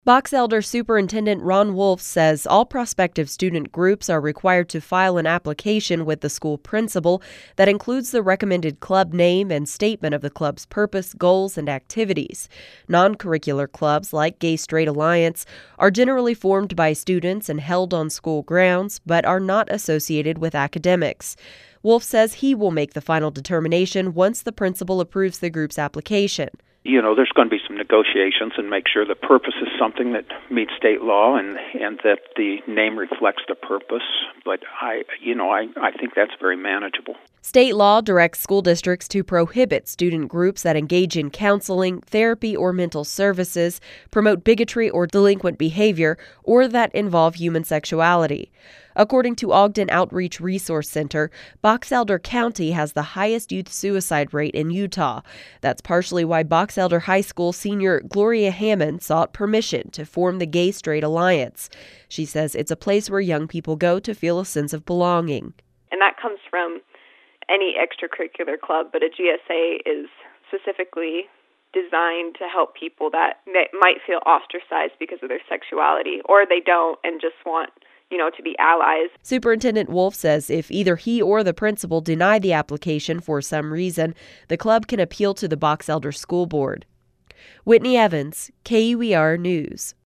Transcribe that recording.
Box Elder Superintendent Ron Wolf says all prospective student groups are required to file an application with the school principal that includes the recommended club name and statement of the club's purpose, goals, and activities. Non-curricular clubs like Gay Straight Alliance are generally formed by students and held on school grounds, but are not associated with academics. Wolf says he will make the final determination once the principal approves the group's application. There's going to be some negotiations and make sure the purpose is something that meets state law and that the name reflects the purpose. But I think that's very manageable. State law directs school districts to prohibit student groups that engage in counseling, therapy, or mental services, promote bigotry or delinquent behavior, or that involve human sexuality. According to Ogden Outreach Resource Center, Box Elder County has the highest youth suicide rate in Utah. That's partially why Box Elder High School senior Gloria Hammond sought permission to form the Gay Straight Alliance. She says it's a place where young people go to feel a sense of belonging. And that comes from any extracurricular club, but a GSA is specifically designed to help people that might feel ostracized because of their sexuality, or they don't and just want to be allies. Superintendent Wolf says if either he or the principal deny the application for some reason, the club can appeal to the Box Elder School Board. Whitney Evans, KUER News.